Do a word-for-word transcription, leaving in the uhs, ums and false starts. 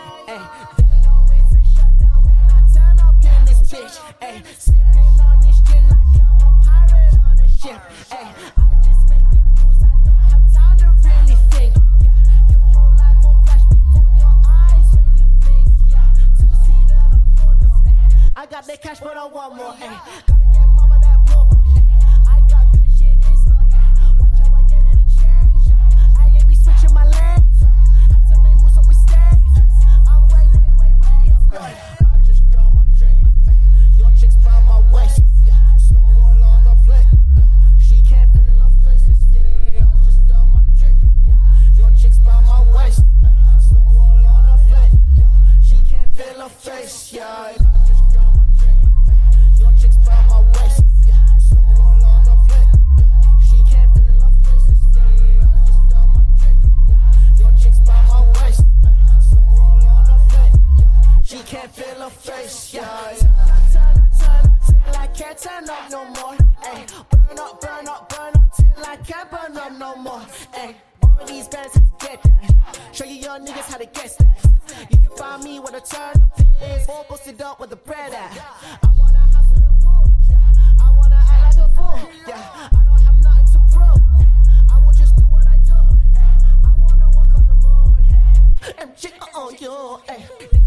Ay, they know it's a shutdown when I turn up in this bitch. Ay, sipping on this gin like I'm a pirate on a ship. Ay, I just make the moves, I don't have time to really think. Yeah, your whole life will flash before your eyes when you blink. Yeah, two-seater on the four door. I got the cash, but I want more. Ay, gotta get mama that blow. I got good shit in store. Watch how I get it and change. I ain't be switching my lanes. Had to make moves so we stay. I'm way, way, way, way up. I just got my drink. Your chick's by my waist. Slow roll on the plate. She can't feel her face. Let's get it. I just got my drink. Your chick's by my waist. Slow roll on the plate. She can't feel her face. Yeah, I just got my drink. Your chick's by my waist. Slow roll on the plate. She can't feel her face. Let's get it. I just got my drink. Your chick's by my waist. Slow roll on the plate. She can't feel her face. Yeah. Turn up, turn up, turn up till I can't turn up no more. Ay, burn up, burn up, burn up till I can't burn up no more. Ay, all these bands have to get that. Show you young niggas how to guess that. You can find me where the turn up is, all busted up with the bread at. I wanna house with a pool. I wanna act like a fool. Yeah, I don't have nothing to prove. I will just do what I do. Ay, I wanna walk on the moon. Hey, M J on you. Ay,